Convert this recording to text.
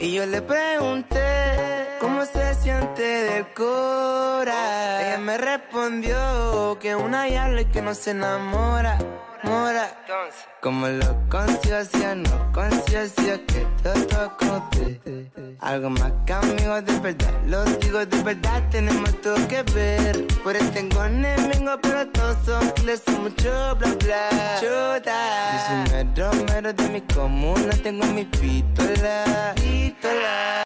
Y yo le pregunté cómo se siente del cora. Ella me respondió que una diabla y que no se enamora. Entonces, como lo consigo hacía, no consigo hacía que todo conté. Algo más que amigos de verdad, los digo de verdad, tenemos todo que ver. Por eso tengo enemigos, pero todos son les son mucho bla bla. Chuta, yo soy mero de mi comuna, tengo mi pistola.